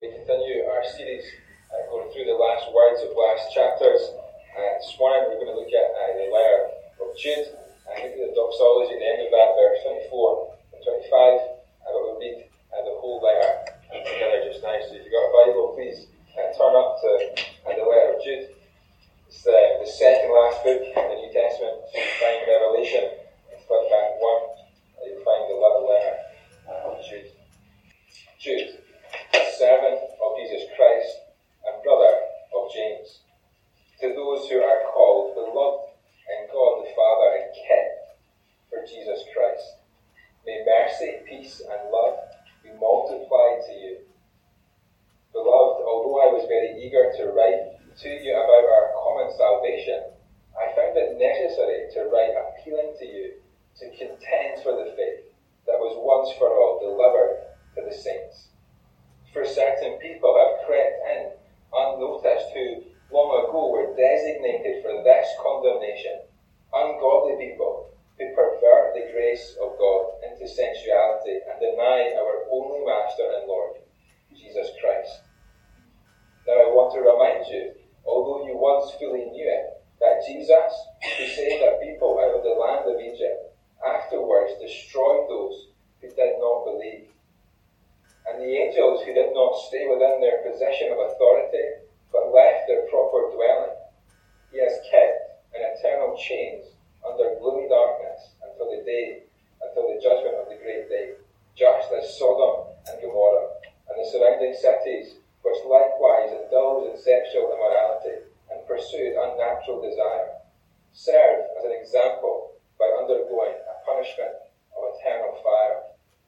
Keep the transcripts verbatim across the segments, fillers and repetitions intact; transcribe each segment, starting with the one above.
We continue our series uh, going through the last words of last chapters. Uh, this morning we're going to look at uh, the letter of Jude and look at the doxology at the end of that, verse twenty-four and twenty-five. Uh, but we'll read uh, the whole letter together just now. So if you've got a Bible, please uh, turn up to uh, the letter of Jude. It's uh, the second last book in the New Testament. So you find Revelation and flip back one, and you'll find the little letter uh, of Jude. Jude, a servant of Jesus Christ and brother of James, to those who are called, beloved in God the Father, and kept for Jesus Christ. May mercy, peace, and love be multiplied to you. Beloved, although I was very eager to write to you about our common salvation, I found it necessary to write appealing to you to contend for the faith that was once for all delivered to the saints. For certain people have crept in unnoticed who long ago were designated for this condemnation, ungodly people who pervert the grace of God into sensuality and deny our only Master and Lord, Jesus Christ. Now I want to remind you, although you once fully knew it, that Jesus, who saved a people out of the land of Egypt, afterwards destroyed those who did not believe. And the angels who did not stay within their position of authority, but left their proper dwelling, he has kept in eternal chains under gloomy darkness until the day, until the judgment of the great day, just as Sodom and Gomorrah and the surrounding cities, which likewise indulged in sexual immorality and pursued unnatural desire, serve as an example by undergoing a punishment of eternal fire.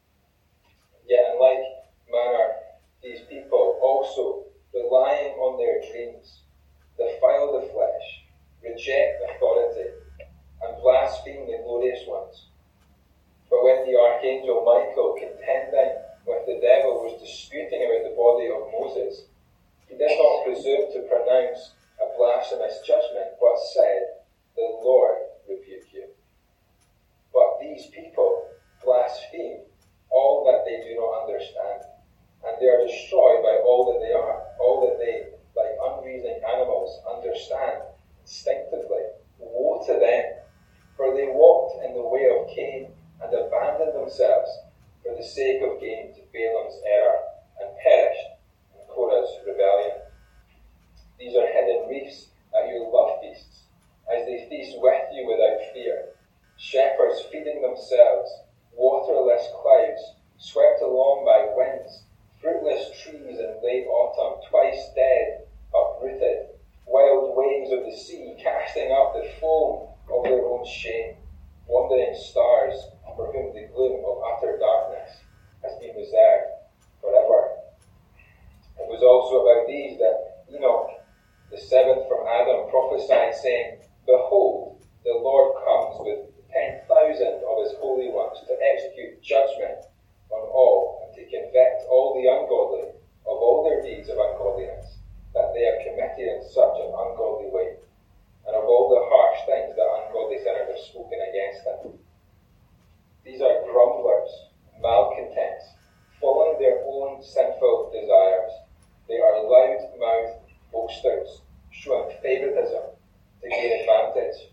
Yet in like manner, these people also, relying on their dreams, defile the flesh, reject authority, and blaspheme the glorious ones. But when the archangel Michael, contending with the devil, was disputing about the body of Moses, he did not presume to pronounce a blasphemous judgment, but said, "The Lord rebuke you." But these people blaspheme all that they do not understand, and they are destroyed by all that they are, all that they, like unreasoning animals, understand instinctively. Woe to them, for they walked in the way of Cain and abandoned themselves for the sake of gain to Balaam's error, and perished in Korah's rebellion. These are hidden reefs at your love feasts, as they feast with you without fear, shepherds feeding themselves, waterless clouds, swept along by winds, fruitless trees in late autumn, twice dead, uprooted, wild waves of the sea casting up the foam of their own shame, wandering stars for whom the gloom of utter darkness has been reserved forever. It was also about these that Enoch, the seventh from Adam, prophesied, saying, "Behold, the Lord comes with ten thousand of his holy ones to execute judgment on all and to convict all the ungodly of all their deeds of ungodliness that they have committed in such an ungodly way, and of all the harsh things that ungodly sinners have spoken against him." These are grumblers, malcontents, following their own sinful desires. They are loud-mouthed boasters, showing favoritism to gain advantage.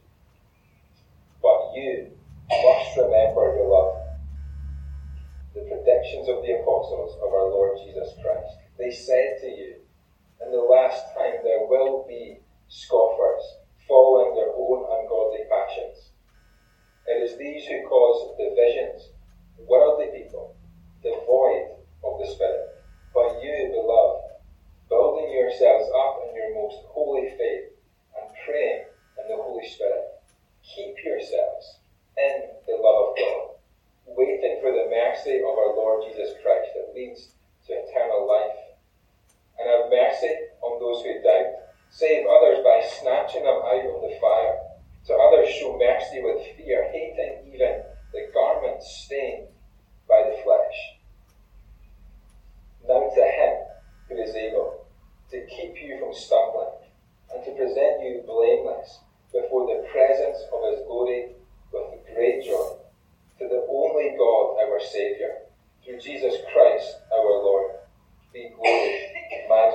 But you must remember, beloved, the predictions of the apostles of our Lord Jesus Christ. They said to you, in the last time there will be scoffers, following their own ungodly passions. It is these who cause divisions, worldly people, devoid of the Spirit. But you, beloved, building yourselves up in your most holy faith and praying in the Holy Spirit, keep yourselves in the love of God, waiting for the mercy of our Lord Jesus Christ that leads to eternal life.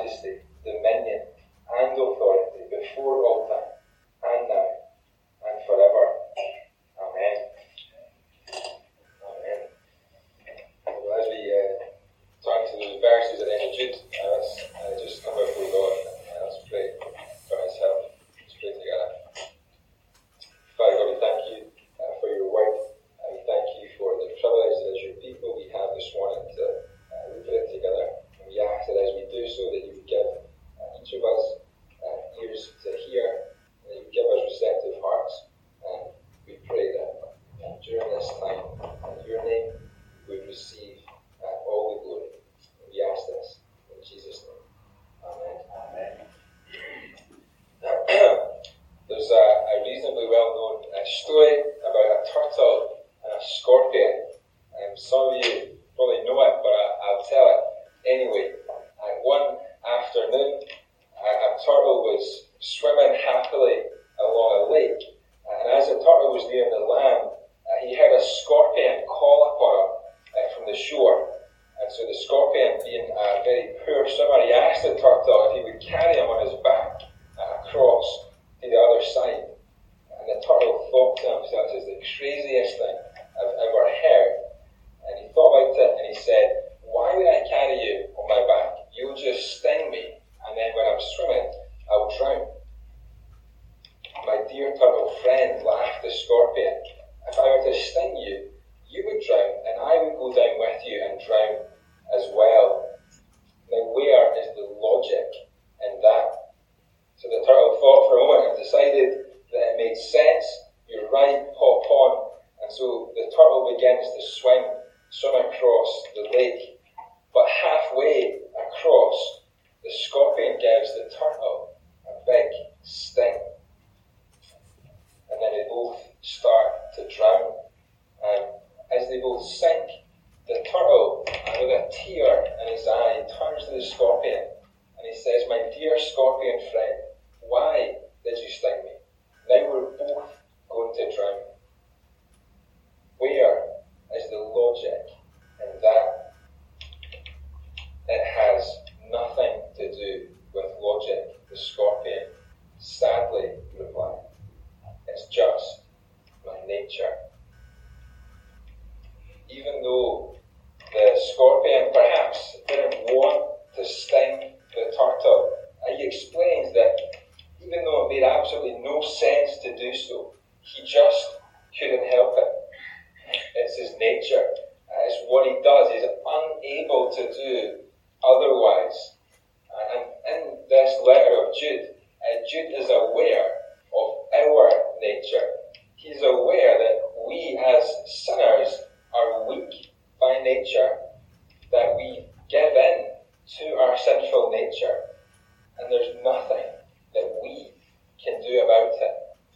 majesty, dominion, and authority before all time, and now, and forever. Amen. Amen. Well, as we uh, turn to those verses at the end of Jude, uh, let's uh, just come before God and uh, let's pray for His help. Let's pray together. Father God, we thank you uh, for your word. Uh, we thank you for the privilege that as your people we have this morning to uh, look at it together. And we ask that as we do so, that you would give uh, each of us uh, ears to hear, and that you would give us receptive hearts. And we pray that uh, during this time, in your name, we would receive uh, all the glory. And we ask this in Jesus' name. Amen. Amen. There's a, a reasonably well-known uh, story about a turtle and a scorpion. Um, some of you probably know it, but I, I'll tell it anyway. Uh, one afternoon, uh, a turtle was swimming happily along a lake, uh, and as the turtle was nearing the land, uh, he heard a scorpion call upon him uh, from the shore. And so the scorpion, being a very poor swimmer, he asked the turtle if he would carry him on his back uh, across to the other side. And the turtle thought to himself, "This is the craziest thing I've ever heard." And he thought about it and he said, "Why would I carry you on my back? You'll just sting me, and then when I'm swimming, I'll drown." "My dear turtle friend," laughed the scorpion, "if I were to sting you, you would drown, and I would go down with you and drown as well. Now where is the logic in that?" So the turtle thought for a moment and decided that it made sense. "You're right, hop on." And so the turtle begins to swim, swim across the lake. But halfway across, the scorpion gives the turtle a big sting. And then they both start to drown. And as they both sink, the turtle, with a tear in his eye, turns to the scorpion and he says, "My dear scorpion friend, why did you sting me? Now we're both going to drown." Where is the logic in that? It has nothing to do with logic, the scorpion sadly replied. "It's just my nature." Even though the scorpion perhaps didn't want to sting the turtle, he explains that even though it made absolutely no sense to do so, he just couldn't help it. It's his nature. It's what he does. He's unable to do otherwise. And in this letter of Jude, Jude is aware of our nature. He's aware that we as sinners are weak by nature, that we give in to our sinful nature, and there's nothing that we can do about it.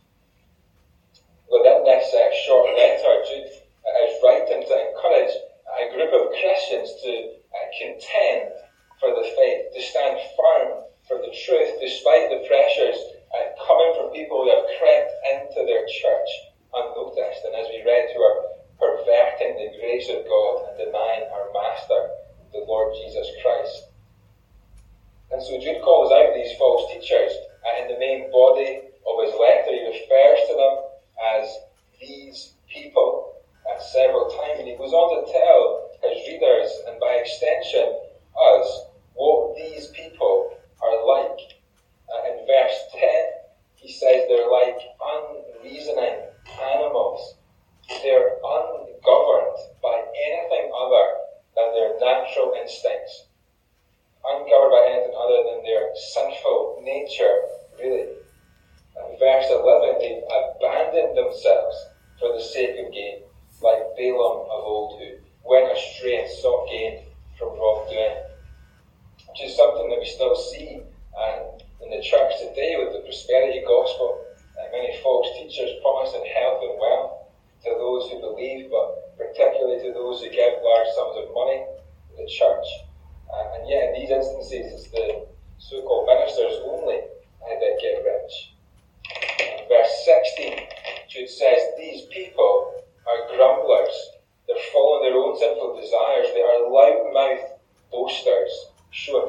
Within this uh, short letter, Jude uh, is writing to encourage a group of Christians to uh, contend for the faith, to stand firm for the truth, despite the pressures uh, coming from people who have crept into their church unnoticed, and as we read, who are perverting the grace of God and denying our Master, the Lord Jesus Christ. And so Jude calls out these false teachers, and in the main body of his letter he refers to them as these people uh, several times, and he goes on to tell his readers, and by extension us, what these people are like. Uh, in verse ten he says they're like unreasoning animals. They're ungoverned by anything other than their natural instincts, ungoverned by anything other than their sinful nature, really. In verse eleven, they've abandoned themselves for the sake of gain, like Balaam of old, who went astray and sought gain from wrongdoing, which is something that we still see uh, in the church today with the prosperity gospel. Uh, many false teachers promising health and wealth to those who believe, but particularly to those who give large sums of money to the church. Uh, and yet in these instances, it's the so-called ministers only uh, that get rich. In verse sixteen, Jude says, "These people are grumblers. They're following their own sinful desires. They are loud-mouthed boasters, showing favoritism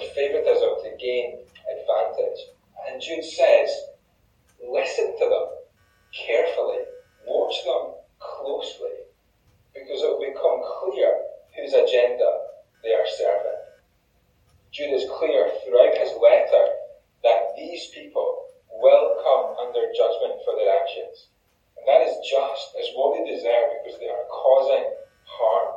favoritism to gain advantage. And Jude says, listen to them carefully, watch them closely, because it will become clear whose agenda they are serving. Jude is clear throughout his letter that these people will come under judgment for their actions. And that is just as what they deserve, because they are causing harm.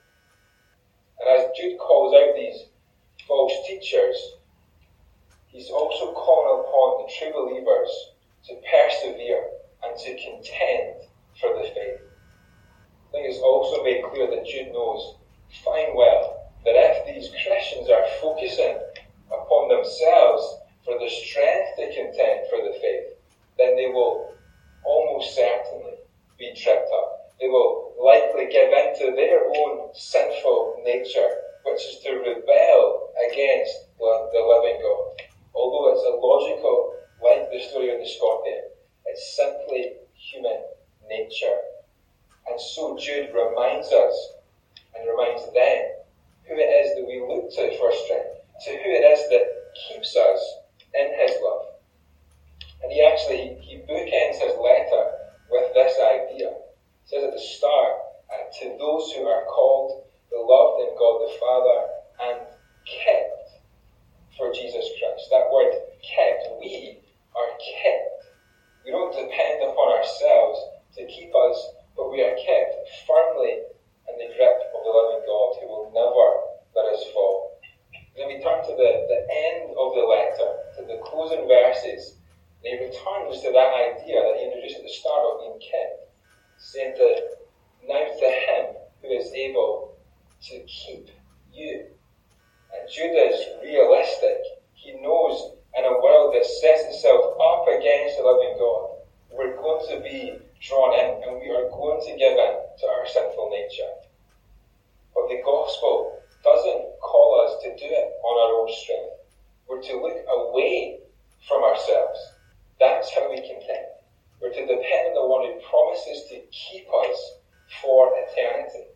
And as Jude calls out these false teachers, he's also calling upon the true believers to persevere and to contend for the faith. I think it's also made clear that Jude knows fine well that if these Christians are focusing upon themselves for the strength to contend for the faith, then they will almost certainly be tripped up. They will likely give in to their own sinful nature, which is to rebel against the living God. Although it's illogical, like the story of the Scorpion, it's simply human nature. And so Jude reminds us and reminds them who it is that we look to for strength, to who it is that keeps us in his love. And he actually, he bookends his letter with this idea. It says at the start, uh, to those who are called, beloved in God the Father, and kept for Jesus Christ. That word kept, we are kept. We don't depend upon ourselves to keep us, but we are kept firmly in the grip of the living God who will never let us fall. Then we turn to the, the end of the letter, to the closing verses, and he returns to that idea that he introduced at the start of being kept, saying to, now to him who is able to keep you. And Jude is realistic. He knows in a world that sets itself up against the living God, we're going to be drawn in and we are going to give in to our sinful nature. But the gospel doesn't call us to do it on our own strength. We're to look away from ourselves. That's how we contend. We're to depend on the one who promises to keep us for eternity.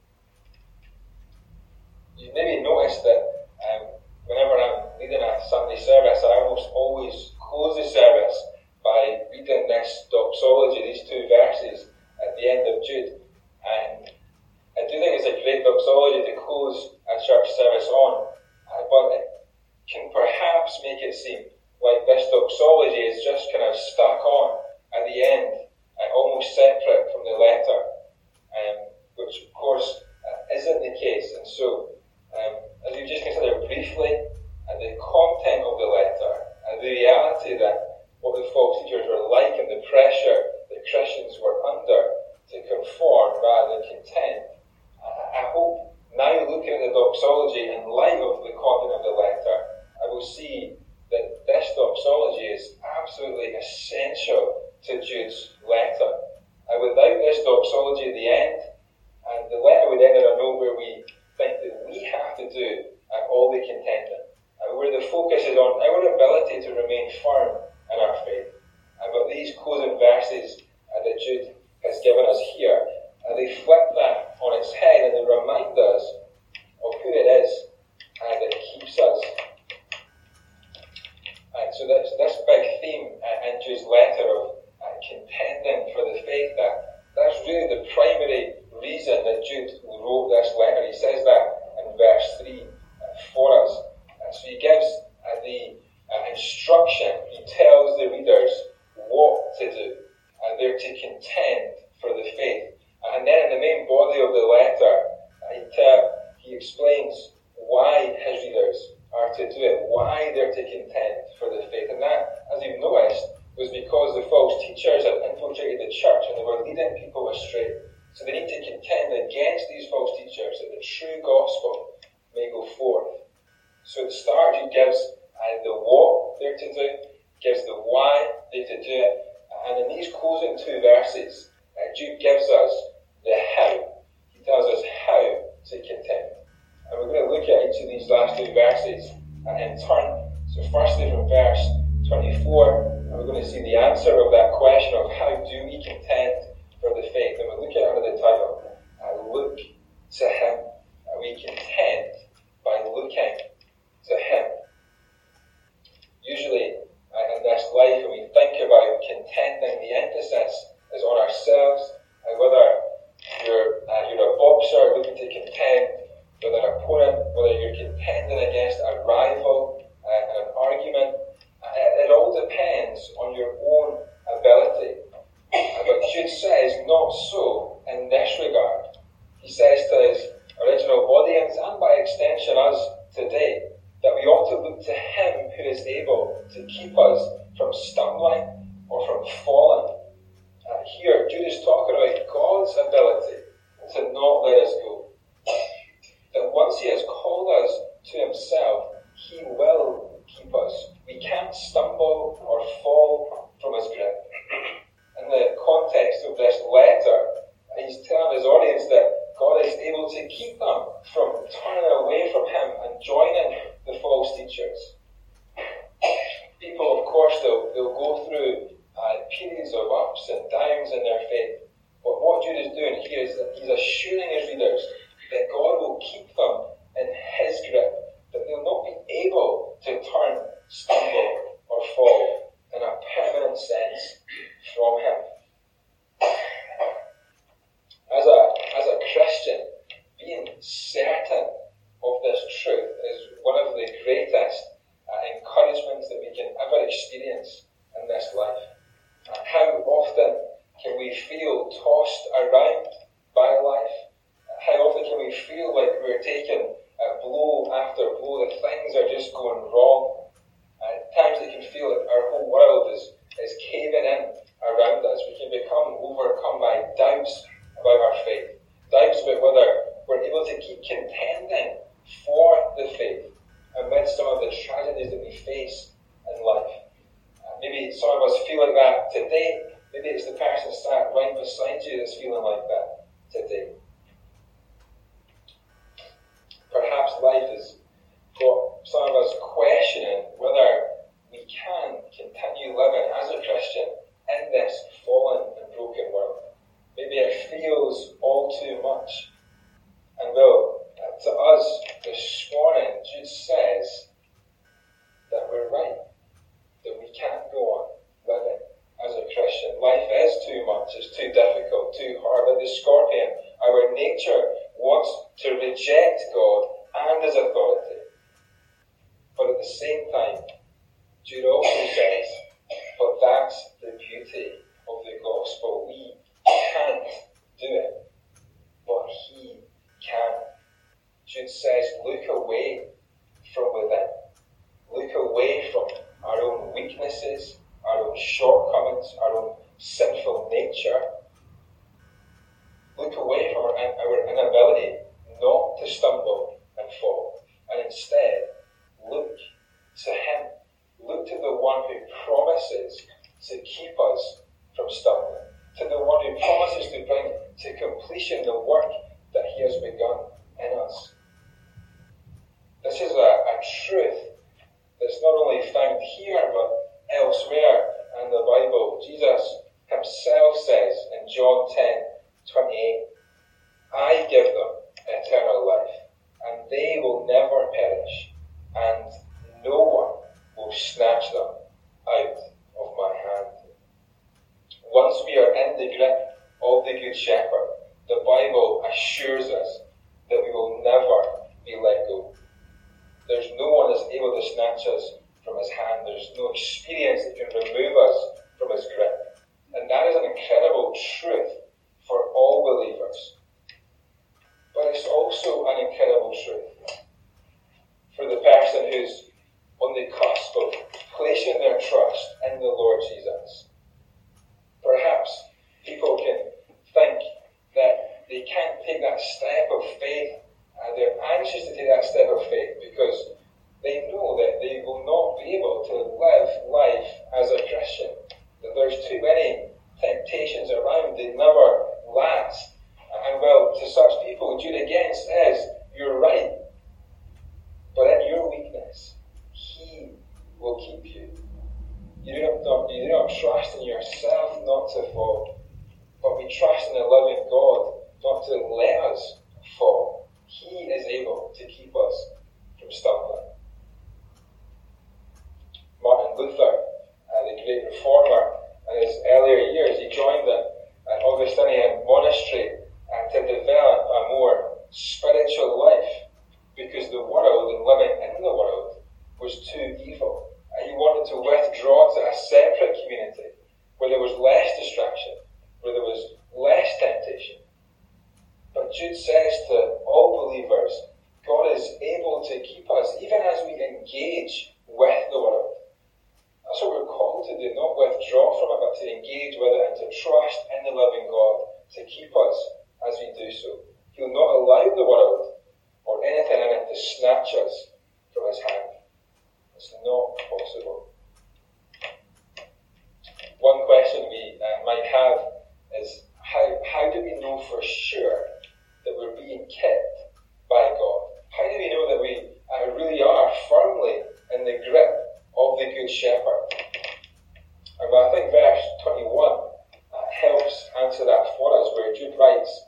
You've maybe noticed that um, whenever I'm leading a Sunday service, I almost always close the service by reading this doxology, these two verses at the end of Jude. And I do think it's a great doxology to close a church service on, uh, but it can perhaps make it seem like this doxology is just kind of stuck on at the end, uh, almost separate from the letter, um, which of course uh, isn't the case. And so, um, as we've just considered briefly, uh, the content of the letter, and uh, the reality that what the false teachers were like and the pressure that Christians were under to conform rather than contend, uh, I hope now looking at the doxology in light of the content of the letter, I will see that this doxology is absolutely essential to Jude's letter. And without this doxology at the end, and the letter would end on a note where we think that we have to do uh, all the contending, uh, where the focus is on our ability to remain firm in our faith. Uh, but these closing verses uh, that Jude has given us here, uh, they flip that on its head and they remind us of who it is uh, that keeps us. Uh, so that's this big theme uh, in Jude's letter of uh, contending for the faith, that that's really the primary reason that Jude wrote this letter. He says that in verse three uh, for us. Uh, so he gives uh, the uh, instruction, he tells the readers what to do. Uh, they're to contend for the faith. Uh, and then in the main body of the letter, uh, he, tell, he explains why his readers are to do it, why they're to contend for the faith. And that, as you've noticed, was because the false teachers had infiltrated the church and they were leading people astray. So they need to contend against these false teachers that the true gospel may go forth. So at the start, he gives uh, the what they're to do, gives the why they're to do it, and in these closing two verses, uh, Jude gives us the how. He tells us how to contend. And we're going to look at each of these last two verses uh, in turn. So firstly from verse twenty-four, we're going to see the answer of that question of how do we contend for the faith. And we'll look at it under the title, uh, Look to Him. Uh, we contend by looking to Him. look to him who is able to keep us from stumbling or from falling. Uh, here, Jude is talking about God's ability to not let us go. That once he has called us to himself, he will keep us. We can't stumble or fall from his grip. In the context of this letter, he's telling his audience that God is able to keep them from turning away from him and joining the false teachers. People, of course, they'll, they'll go through uh, periods of ups and downs in their faith. But what Jude is doing here is that he's assuring his readers that God will keep them in his grip, that they'll not be able to turn, stumble, or fall in a permanent sense from him. As a, as a Christian, being certain of this truth is one of the greatest uh, encouragements that we can ever experience in this life. Uh, how often can we feel tossed around by life? How often can we feel like we're taking uh, blow after blow, that things are just going wrong? Uh, at times it can feel like our whole world is, is caving in around us. We can become overcome by doubts about our faith, doubts about whether we're able to keep contending for the faith amidst some of the tragedies that we face in life. Uh, maybe some of us feel like that today. Maybe it's the person sat right beside you that's feeling like that today. Perhaps life has got some of us questioning whether we can continue living as a Christian in this fallen and broken world. Maybe it feels all too much. And well, to us this morning, Jude says that we're right, that we can't go on living as a Christian. Life is too much, it's too difficult, too hard. Like the scorpion, our nature wants to reject God and his authority. But at the same time, Jude also says, but that's the beauty of the gospel. We can't do it, but he can. Jude says, look away from within. Look away from our own weaknesses, our own shortcomings, our own sinful nature. Look away from our, our inability not to stumble and fall, and instead look to him. Look to the one who promises to keep us from stumbling, to the one who promises to bring to completion the work that he has begun in us. This is a, a truth that's not only found here but elsewhere in the Bible. Jesus himself says in John ten twenty-eight, I give them eternal life, and they will never perish, and no one will snatch them out of my hand. Once we are in the grip of the Good Shepherd, the Bible assures us that we will never be let go. There's no one that's able to snatch us from his hand. There's no experience that can remove us from his grip. And that is an incredible truth for all believers. But it's also an incredible truth for the person who's on the cusp of placing their trust in the Lord Jesus. Perhaps people can think that they can't take that step of faith, and they're anxious to take that step of faith because they know that they will not be able to live life as a Christian, that there's too many temptations around, they never last. And well, to such people, Jude again says, you're right, but in your weakness, he will keep you. You do not, you do not trust in yourself not to fall, but we trust in the living God not to let us fall. He is able to keep us from stumbling. Martin Luther, uh, the great reformer, in his earlier years, he joined the uh, Augustinian monastery uh, to develop a more spiritual life because the world and living in the world was too evil. And he wanted to withdraw to a separate community where there was less distraction, where there was less temptation. But Jude says to all believers, God is able to keep us even as we engage possible. One question we uh, might have is, how, how do we know for sure that we're being kept by God? How do we know that we uh, really are firmly in the grip of the Good Shepherd? And well, I think verse twenty-one uh, helps answer that for us, where Jude writes,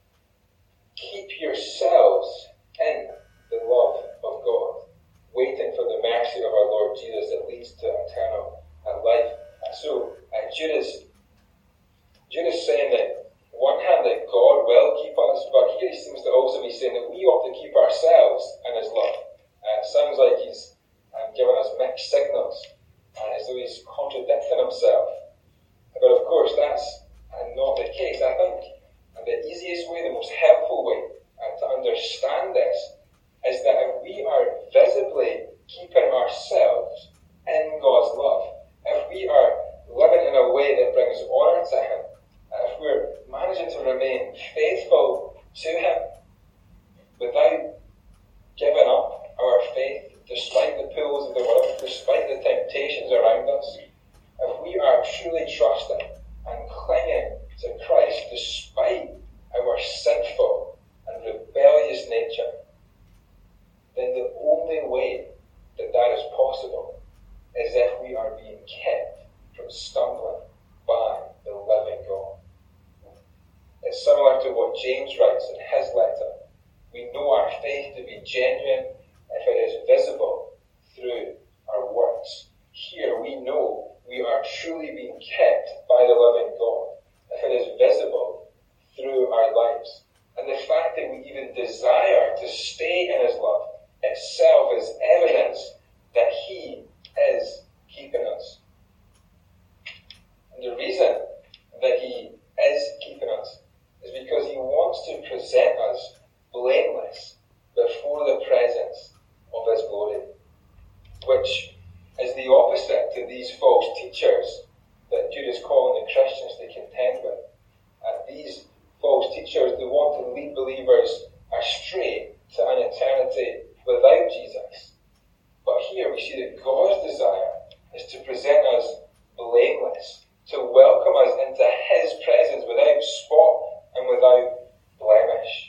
"Keep yourselves in the love of God, waiting for the mercy of our Lord Jesus that leads to eternal uh, life." And so uh, Jude is Jude is saying that, on one hand, that God will keep us, but here he seems to also be saying that we ought to keep ourselves in his love. Uh, it sounds like he's um, giving us mixed signals, uh, as though he's contradicting himself. But of course, that's uh, not the case. I think uh, the easiest way, the most helpful way uh, to understand this is that if we are visibly keeping ourselves in God's love, if we are living in a way that brings honour to him, if we're managing to remain faithful to him without giving up our faith, despite the pulls of the world, despite the temptations around us, if we are truly trusting and clinging to Christ despite our sinful and rebellious nature, then the only way that that is possible is if we are being kept from stumbling by the living God. It's similar to what James writes in his letter. We know our faith to be genuine if it is visible through our works. Here we know we are truly being kept by the living God if it is visible through our lives. And the fact that we even desire to stay in his love itself is evidence that he is keeping us. And the reason that he is keeping us is because he wants to present us blameless before the presence of his glory, which is the opposite to these false teachers that Jude is calling the Christians to contend with. And these false teachers, they want to lead believers astray to an eternity without Jesus. But here we see that God's desire is to present us blameless, to welcome us into his presence without spot and without blemish.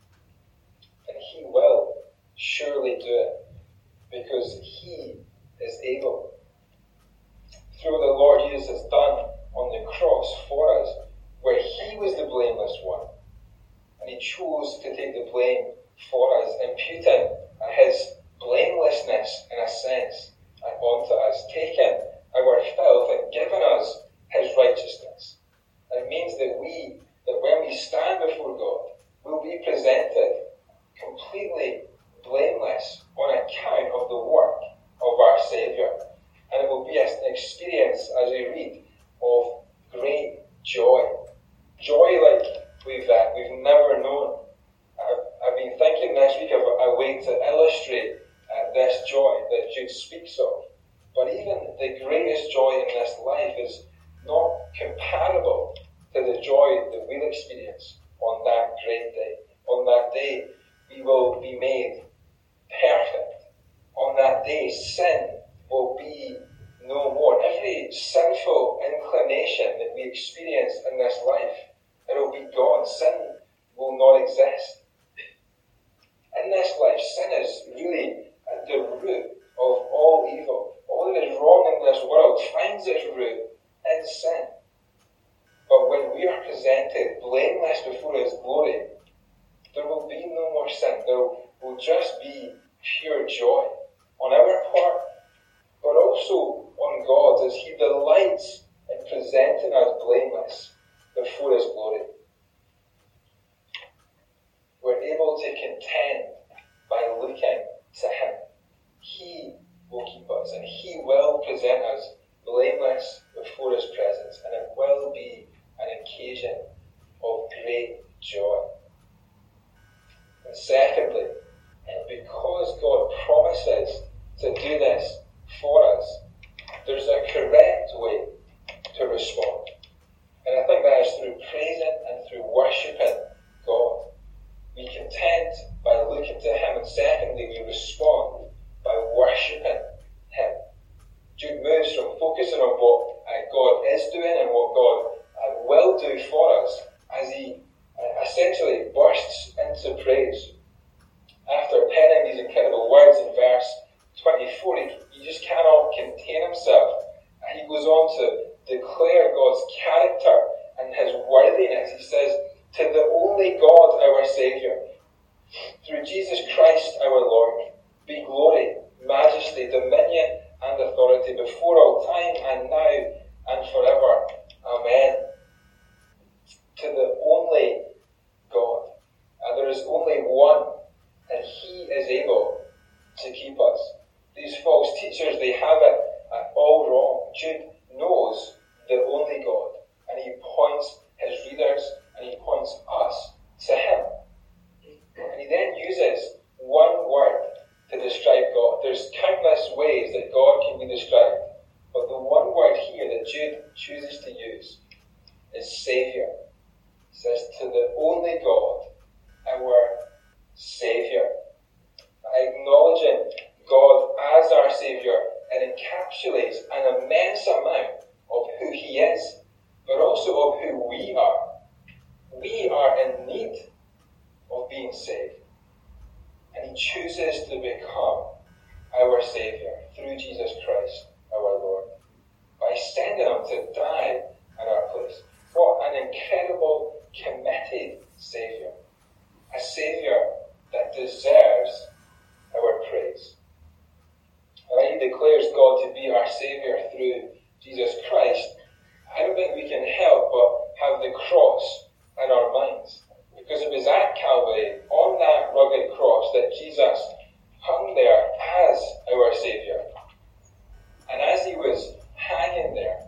And he will surely do it, because he is able. Through what the Lord Jesus has done on the cross for us, where he was the blameless one, and he chose to take the blame for us, imputing his blamelessness, in a sense, onto us, taking our filth and giving us his righteousness. And it means that we, that when we stand before God, will be presented completely blameless on account of the work of our Saviour. And it will be an experience, as we read, of great joy. Joy like we've, uh, we've never known. I've, I've been thinking this week of a way to illustrate uh, this joy that Jude speaks of. But even the greatest joy in this life is not comparable to the joy that we'll experience on that great day. On that day, we will be made perfect. On that day, sin will be no more. Every sinful inclination that we experience in this life, it will be gone. Sin will not exist. In this life, sin is really at the root of all evil. All that is wrong in this world finds its root in sin. But when we are presented blameless before his glory, there will be no more sin. There will just be pure joy on our part, but also on God's, as he delights in presenting us blameless before his glory. We're able to contend by looking to him. He will keep us, and he will present us blameless before his presence, and it will be an occasion of great joy. And secondly, because God promises to do this for us, there's a correct way to respond. And I think that is through praising and through worshipping God. We contend by looking to him, and secondly, we respond focusing on what uh, God is doing and what God uh, will do for us as he uh, essentially bursts into praise. After penning these incredible words in verse twenty-four, he, he just cannot contain himself. And he goes on to declare God's character and his worthiness. He says, "To the only God, our Saviour, through Jesus Christ our Lord, be glory, majesty, dominion, and authority before all time and now and forever. Amen." To the only God. And there is only one, and he is able to keep us. These false teachers, they have it uh, all wrong. Jude knows the only God, and he points his readers and he points us to him. And he then uses one word to describe God. There's countless ways that God can be described, but the one word here that Jude chooses to use is Saviour. He says, "To the only God, our Saviour." Acknowledging God as our Saviour, it encapsulates an immense amount of who he is, but also of who we are. We are in need of being saved. And he chooses to become our Saviour through Jesus Christ, our Lord, by sending him to die in our place. What an incredible, committed Saviour. A Saviour that deserves our praise. And when he declares God to be our Saviour through Jesus Christ, I don't think we can help but have the cross in our minds. Because it was at Calvary, on that rugged cross, that Jesus hung there as our Saviour. And as he was hanging there,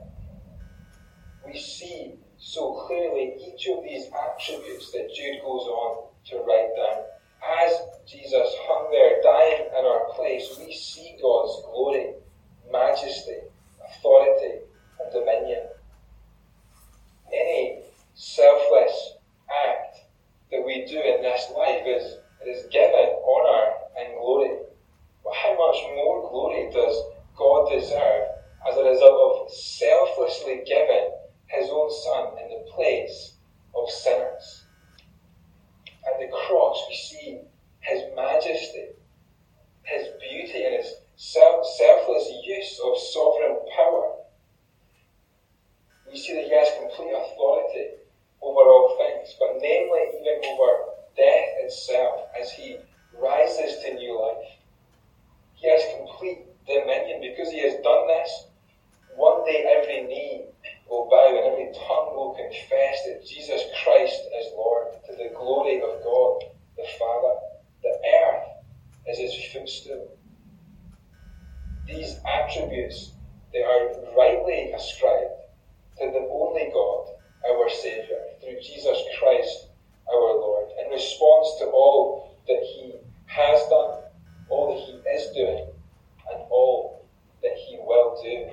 we see so clearly each of these attributes that Jude goes on to write down. As Jesus hung there, dying in our place, we see God's glory, majesty, authority, and dominion. Any selfless act that we do in this life is, it is given honour and glory. But how much more glory does God deserve as a result of selflessly giving his own Son in the place of sinners? At the cross, we see his majesty, his beauty, and his self- selfless use of sovereign power. We see that he has complete authority over all things, but namely even over death itself as he rises to new life. He has complete dominion. Because he has done this, one day every knee will bow and every tongue will confess that Jesus Christ is Lord, to the glory of God the Father. The earth is his footstool. These attributes, they are rightly ascribed to the only God, our Saviour, through Jesus Christ our Lord, in response to all that he has done, all that he is doing, and all that he will do.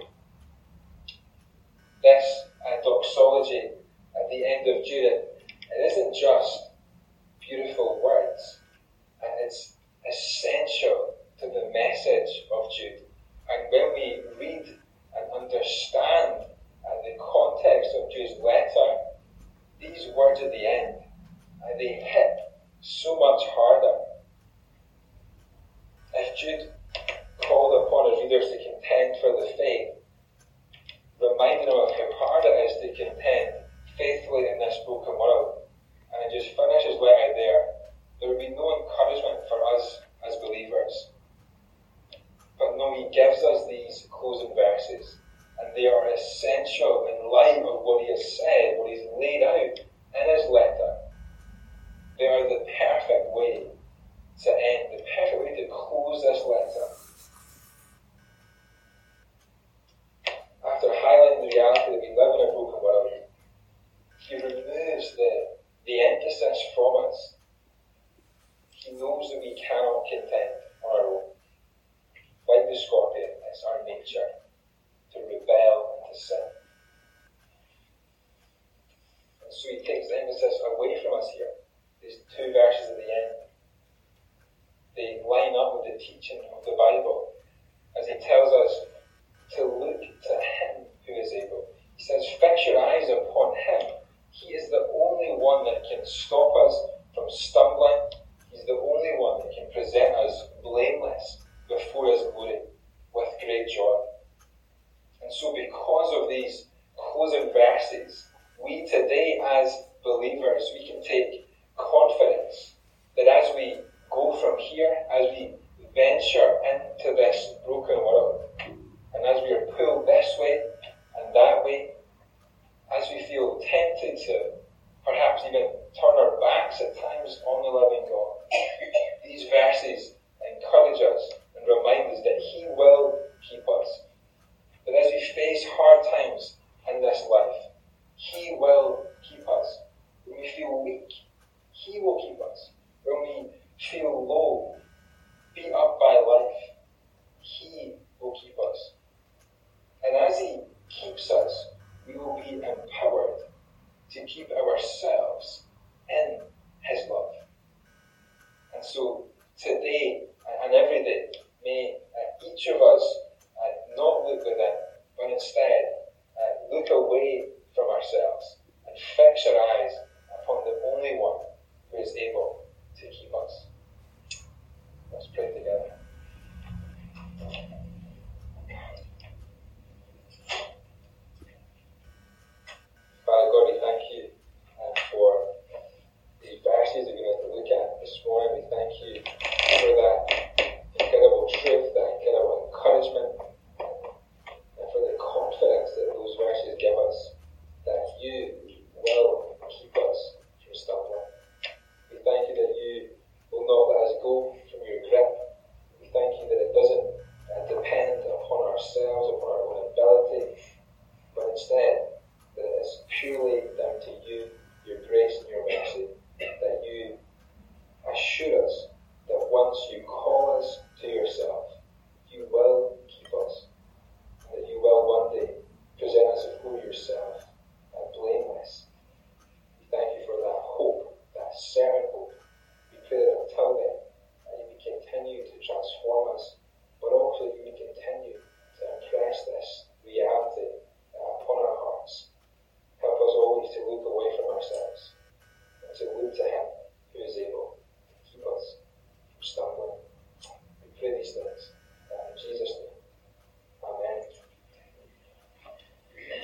This uh, doxology at the end of Jude, it isn't just beautiful words, and it's essential to the message of Jude. And when we read and understand uh, the context of Jude's letter, these words at the end, uh, they hit so much harder. If Jude called upon his readers to contend for the faith, reminding them of how hard it is to contend faithfully in this broken world, and it just finishes letter there, there would be no encouragement for us as believers. But no, he gives us these closing verses, and they are essential in light of what he has said, what he's laid out in his letter. They are the perfect way to end, the perfect way to close this letter. After highlighting the reality that we live in a broken world, he removes the, the emphasis from us. He knows that we cannot contend on our own. Like the scorpion, it's our nature to rebel and to sin. And so he takes the emphasis away from us here. These two verses at the end, they line up with the teaching of the Bible. And so because of these closing verses, we today as believers, we can take confidence that as we go from here, as we venture into this broken world, and as we are pulled this way and that way, as we feel tempted to perhaps even turn our backs at times on the living God, these verses encourage us and remind us that He will keep us. That as we face hard times in this life, He will keep us. When we feel weak, He will keep us. When we feel low, beat up by life, He will keep us. And as He keeps us, we will be empowered to keep ourselves in His love. And so today and every day, may uh, each of us uh, not look within, but instead uh, look away from ourselves and fix our eyes upon the only one who is able to keep us. Let's pray together. Father God, we thank you uh, for these verses that we're going to look at this morning. We thank you for that incredible truth, that incredible encouragement, and for the confidence that those verses give us, that you will keep us from stumbling. We thank you that you will not let us go from your grip. We thank you that it doesn't uh, depend upon ourselves, upon our own ability, but instead that it is purely down to you, your grace and your mercy, that you assure us that once you call us to yourself, you will keep us, and that you will one day present us before yourself and blameless. We thank you for that hope, that certainty